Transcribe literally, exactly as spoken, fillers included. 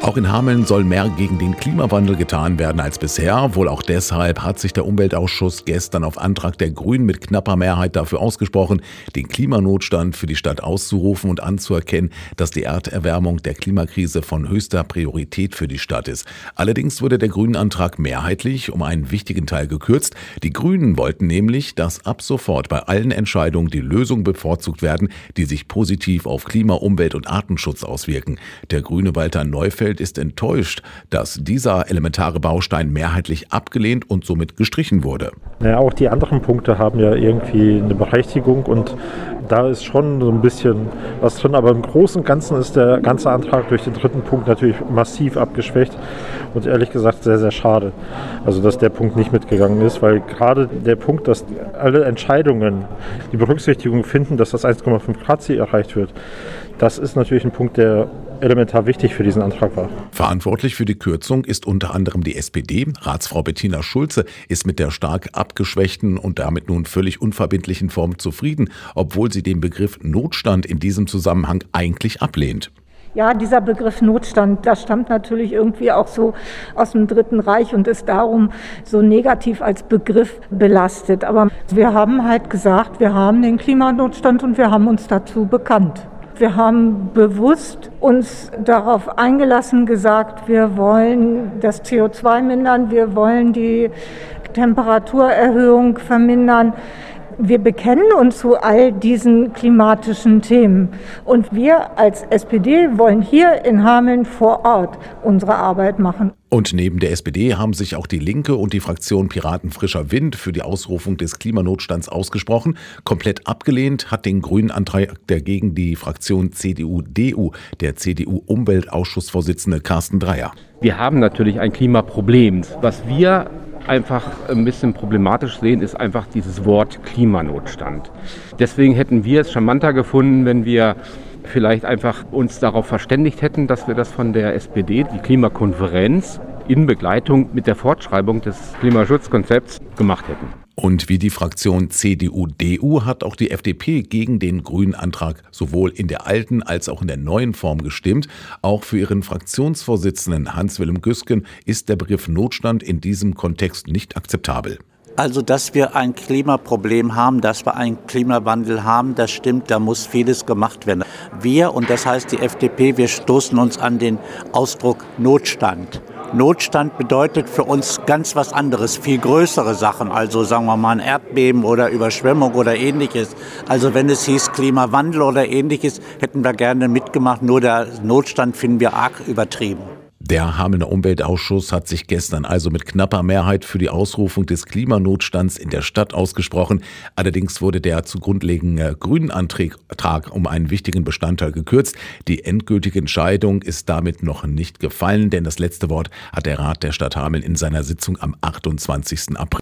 Auch in Hameln soll mehr gegen den Klimawandel getan werden als bisher. Wohl auch deshalb hat sich der Umweltausschuss gestern auf Antrag der Grünen mit knapper Mehrheit dafür ausgesprochen, den Klimanotstand für die Stadt auszurufen und anzuerkennen, dass die Erderwärmung der Klimakrise von höchster Priorität für die Stadt ist. Allerdings wurde der Grünen-Antrag mehrheitlich um einen wichtigen Teil gekürzt. Die Grünen wollten nämlich, dass ab sofort bei allen Entscheidungen die Lösungen bevorzugt werden, die sich positiv auf Klima, Umwelt und Artenschutz auswirken. Der Grüne Walter Neufeld ist enttäuscht, dass dieser elementare Baustein mehrheitlich abgelehnt und somit gestrichen wurde. Ja, auch die anderen Punkte haben ja irgendwie eine Berechtigung und da ist schon so ein bisschen was drin. Aber im Großen und Ganzen ist der ganze Antrag durch den dritten Punkt natürlich massiv abgeschwächt und ehrlich gesagt sehr, sehr schade. Also, dass der Punkt nicht mitgegangen ist, weil gerade der Punkt, dass alle Entscheidungen die Berücksichtigung finden, dass das eins Komma fünf Grad Ziel erreicht wird, das ist natürlich ein Punkt, der elementar wichtig für diesen Antrag war. Verantwortlich für die Kürzung ist unter anderem die S P D. Ratsfrau Bettina Schulze ist mit der stark abgeschwächten und damit nun völlig unverbindlichen Form zufrieden, obwohl sie den Begriff Notstand in diesem Zusammenhang eigentlich ablehnt. Ja, dieser Begriff Notstand, das stammt natürlich irgendwie auch so aus dem Dritten Reich und ist darum so negativ als Begriff belastet. Aber wir haben halt gesagt, wir haben den Klimanotstand und wir haben uns dazu bekannt. Wir haben bewusst uns darauf eingelassen, gesagt, wir wollen das C O zwei mindern, wir wollen die Temperaturerhöhung vermindern. Wir bekennen uns zu all diesen klimatischen Themen. Und wir als S P D wollen hier in Hameln vor Ort unsere Arbeit machen. Und neben der S P D haben sich auch die Linke und die Fraktion Piraten Frischer Wind für die Ausrufung des Klimanotstands ausgesprochen. Komplett abgelehnt hat den grünen Antrag dagegen die Fraktion C D U D U, der C D U-Umweltausschussvorsitzende Carsten Dreyer. Wir haben natürlich ein Klimaproblem. Was wir einfach ein bisschen problematisch sehen, ist einfach dieses Wort Klimanotstand. Deswegen hätten wir es charmanter gefunden, wenn wir vielleicht einfach uns darauf verständigt hätten, dass wir das von der S P D, die Klimakonferenz, in Begleitung mit der Fortschreibung des Klimaschutzkonzepts gemacht hätten. Und wie die Fraktion C D U D U hat auch die F D P gegen den grünen Antrag sowohl in der alten als auch in der neuen Form gestimmt. Auch für ihren Fraktionsvorsitzenden Hans-Wilhelm Güsken ist der Begriff Notstand in diesem Kontext nicht akzeptabel. Also, dass wir ein Klimaproblem haben, dass wir einen Klimawandel haben, das stimmt, da muss vieles gemacht werden. Wir, und das heißt die F D P, wir stoßen uns an den Ausdruck Notstand. Notstand bedeutet für uns ganz was anderes, viel größere Sachen, also sagen wir mal ein Erdbeben oder Überschwemmung oder ähnliches. Also wenn es hieß Klimawandel oder ähnliches, hätten wir gerne mitgemacht, nur der Notstand finden wir arg übertrieben. Der Hamelner Umweltausschuss hat sich gestern also mit knapper Mehrheit für die Ausrufung des Klimanotstands in der Stadt ausgesprochen. Allerdings wurde der zugrunde liegende grünen Antrag um einen wichtigen Bestandteil gekürzt. Die endgültige Entscheidung ist damit noch nicht gefallen, denn das letzte Wort hat der Rat der Stadt Hameln in seiner Sitzung am achtundzwanzigsten April.